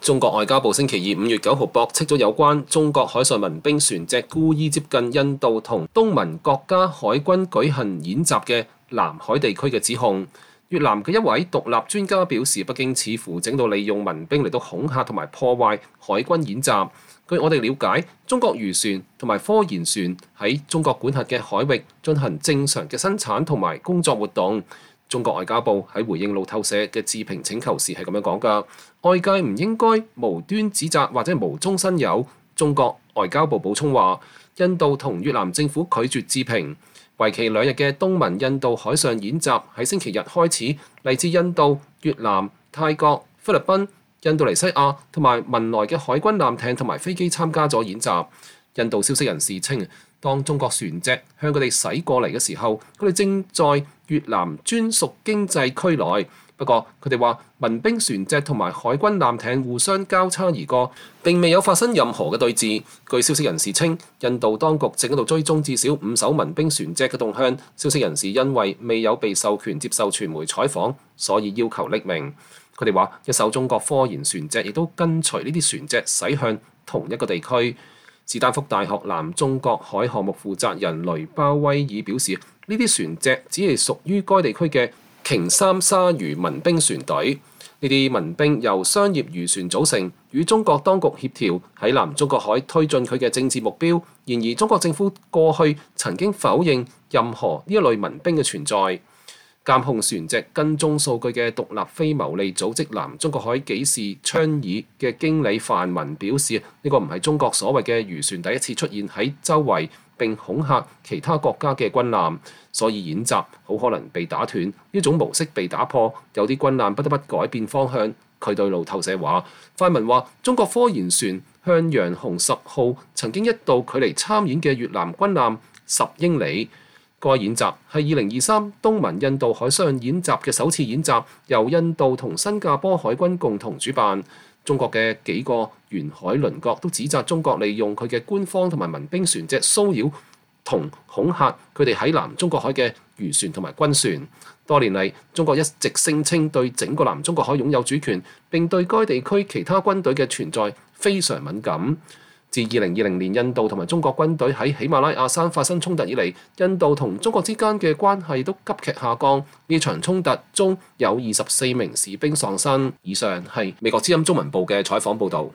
中國外交部星期二5月9號駁斥咗有關中國海上民兵船隻故意接近印度同東盟國家海軍舉行演習嘅南海地區嘅指控。越南嘅一位獨立專家表示，北京似乎整到利用民兵嚟到恐嚇同埋破壞海軍演習。據我哋了解，中國漁船同埋科研船喺中國管轄嘅海域進行正常嘅生產同埋工作活動。中國外交部喺回應路透社嘅置評請求時係咁樣講㗎，外界唔應該無端指責或者無中生有。中國外交部補充話，印度同越南政府拒絕置評。為期2日嘅東盟印度海上演習喺星期日開始，嚟自印度、越南、泰國、菲律賓、印度尼西亞同埋文萊嘅海軍艦艇同埋飛機參加咗演習。印度消息人士稱，當中國船隻向佢哋駛過嚟嘅時候，佢哋正在越南專屬經濟區內。不過佢哋話，民兵船隻同埋海軍艦艇互相交叉而過，並未有發生任何嘅對峙。據消息人士稱，印度當局正喺度追蹤至少5艘民兵船隻嘅動向。消息人士因為未有被授權接受傳媒採訪，所以要求匿名。佢哋話，一艘中國科研船隻亦都跟隨呢啲船隻駛向同一個地區。史丹福大學南中國海項目負責人雷鮑威爾表示，呢啲船隻只係屬於該地區嘅鯨三鯊魚民兵船隊。呢啲民兵由商業漁船組成，與中國當局協調喺南中國海推進佢嘅政治目標。然而，中國政府過去曾經否認任何呢一類民兵嘅存在。監控船隻跟蹤數據嘅獨立非牟利組織南中國海警示倡議嘅經理范文表示，呢個唔係中國所謂嘅漁船第一次出現喺周圍並恐嚇其他國家嘅軍艦，所以演習好可能被打斷。呢種模式被打破，有啲軍艦不得不改變方向。佢對路透社話，范文話中國科研船向陽紅10號曾經一度距離參演嘅越南軍艦10英里。該演習係2023東盟印度海上演習嘅首次演習，由印度同新加坡海軍共同主辦。中國嘅幾個沿海鄰國都指責中國利用佢嘅官方同埋民兵船隻騷擾同恐嚇佢哋喺南中國海嘅漁船同埋軍船。多年嚟，中國一直聲稱對整個南中國海擁有主權，並對該地區其他軍隊嘅存在非常敏感。自2020年印度同埋中國軍隊喺喜馬拉雅山發生衝突以嚟，印度同中國之間嘅關係都急劇下降。呢場衝突中有24名士兵喪生。以上係美國之音中文部嘅採訪報導。